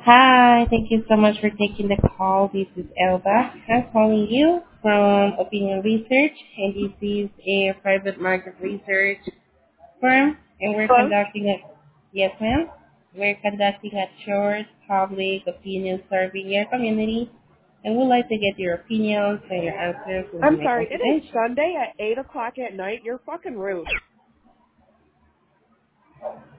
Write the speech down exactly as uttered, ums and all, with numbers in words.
Hi, thank you so much for taking the call. This is Elba. I'm calling you from Opinion Research, and this is a private market research firm, and we're Hello? conducting a yes, ma'am. We're conducting a short public opinion survey in your community, and we'd like to get your opinions and your answers will I'm remain sorry, it is confidential. Sunday at eight o'clock at night. You're fucking rude.